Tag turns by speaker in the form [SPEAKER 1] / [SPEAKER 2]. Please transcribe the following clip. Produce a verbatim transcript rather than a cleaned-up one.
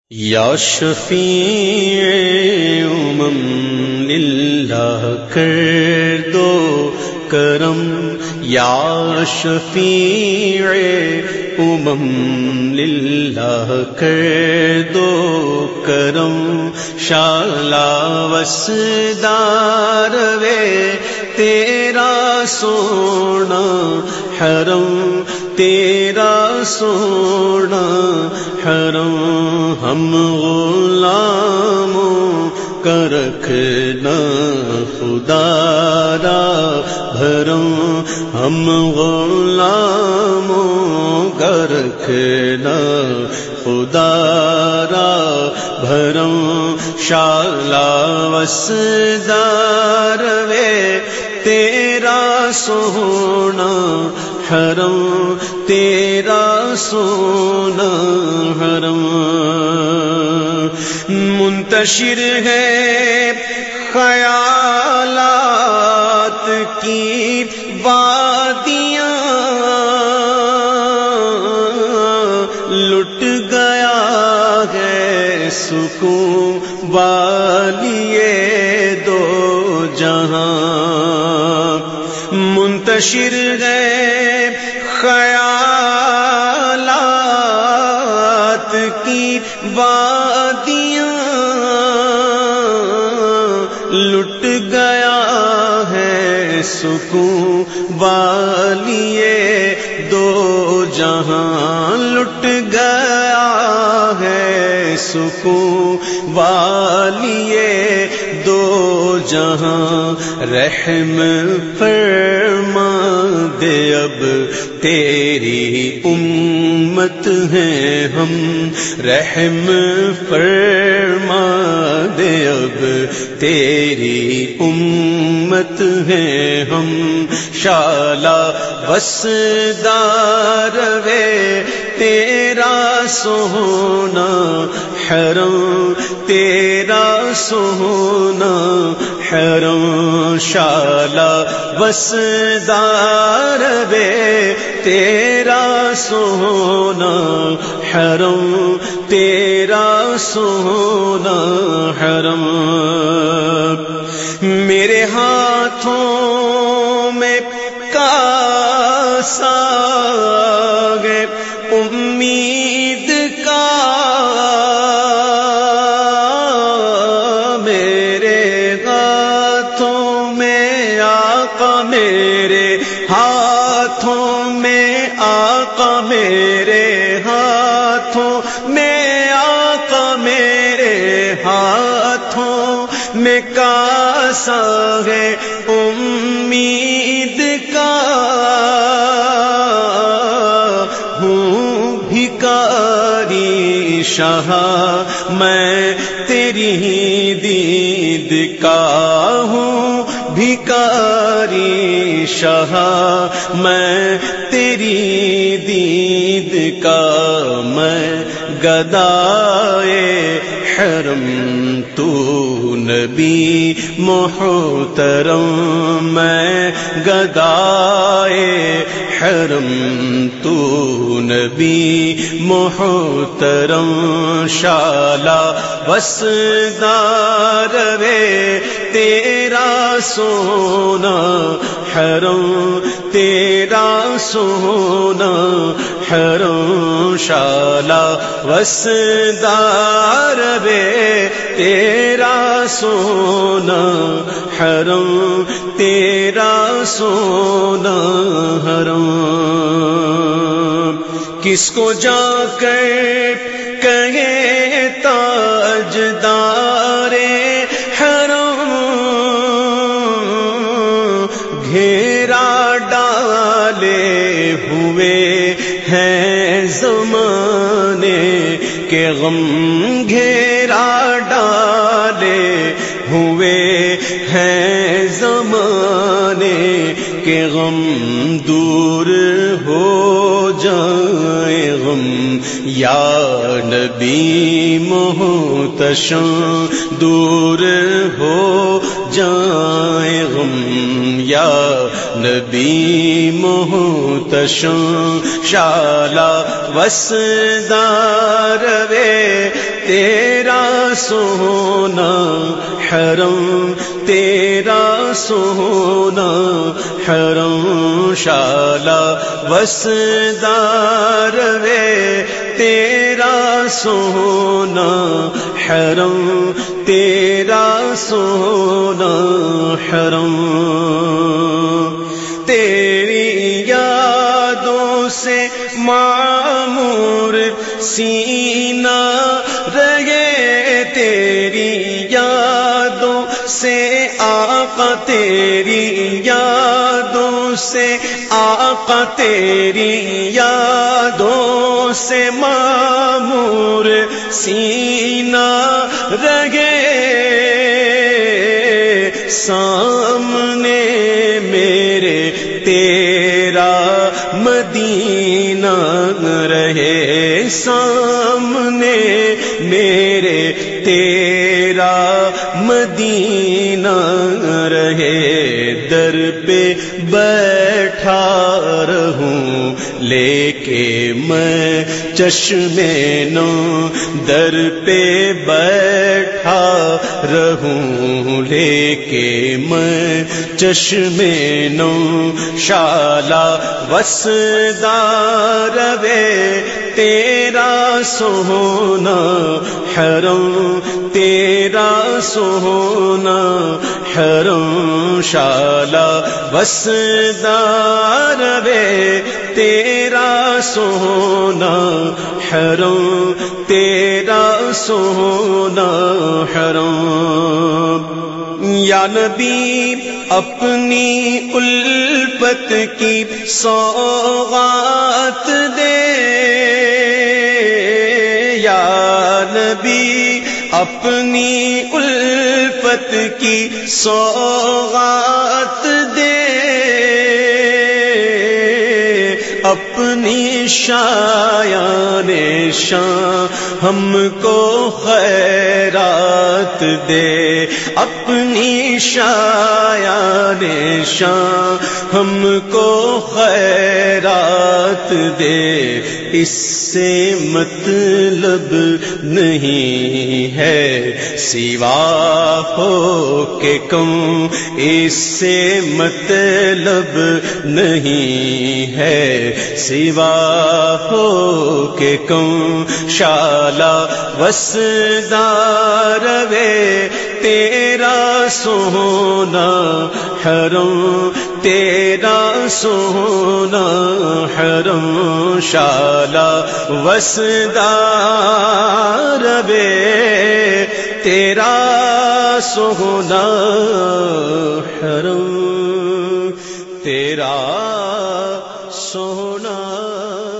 [SPEAKER 1] یا شفیع امم للہ کر دو کرم، یا شفیع امم للہ کر دو کرم، شالا وسدار وے تیرا سونا حرم، تیرا سونا حرم، ہم غلاموں کا رکھنا خدا را بھرم، ہم غلاموں کا رکھنا خدا را بھرم، شالا وسدار وے تیرا سونا حرم، تیرا سونا حرم، منتشر ہے خیالات کی وادیاں، لٹ گیا ہے سکون والیے دو جہاں، منتشر ہے خیالات کی وادیاں، لٹ گیا ہے سکون والیے دو جہاں، لٹ گیا ہے سکون والیے دو جہاں، رحم فرما دے اب تیری امت ہیں ہم، رحم فرما دے اب تیری امت ہیں ہم، شالا وسدار وے تیرا سونا حرم، تیرا سونا حرم، شالا وسدار وے تیرا سونا حرم، تیرا سونا حرم، میرے ہاتھوں میں کاسا ہے امید کا، میرے ہاتھوں میں آقا، میرے ہاتھوں میں آقا، میرے ہاتھوں میں آقا، میرے ہاتھوں میں کاسا ہے امید کا، ہوں بھکاری شاہ میں تیری دید کا، ہوں بھکاری شاہ میں تیری دید کا، میں گدائے حرم تو نبی محترم، میں گدائے حرم تو نبی محترم، شالا وسدار وے تیرا سونا حرم، تیرا سونا حرم، شالا وسدار وے تیرا سونا حرم، تیرا سونا حرم، کس کو جا کر کہے تاجدار حرم، گھیرا ڈالے ہوئے ہیں زمانے کے غم، گھیرا ڈالے ہوئے ہیں زمانے کے غم، دور ہو جائے غم یا نبی محتشم، دور ہو جائے غم یا نبی محتشم، شالا وسدار وے تیرا سونا حرم، تیرا سونا حرم، شالا وسدار وے تیرا سونا حرم، تیرا سونا حرم، تیری یادوں سے معمور سینہ رہے، تیری یادوں سے آقا، تیری یادوں سے آقا، تیری یادوں سے معمور سینہ رہے، سامنے میرے تیرا مدینہ رہے، سامنے میرے تیرا مدینہ رہے، در پہ بیٹھا رہوں لے کے میں چشم نو، در پہ بیٹھا رہوں لے کے میں چشم نو، شالا وسدار وے تیرا سونا حرم، تیرا سونا حرم، شالا وسدار وے تیرا سونا حرم، تیرا سونا حرم، یا نبی اپنی الفت کی سوغات دے، یا نبی اپنی الفت کی سوغات دے، اپنی شایان شان ہم کو خیرات دے، اپنی شایان شان ہم کو خیرات دے، اس سے مطلب نہیں ہے سوا ہو کے کم، اس سے مطلب نہیں ہے سوا ہو کے کم، شالا وسدار وے تیرا سونا حرم، تیرا سونا حرم، شالا وسدار وے تیرا سونا حرم، تیرا سونا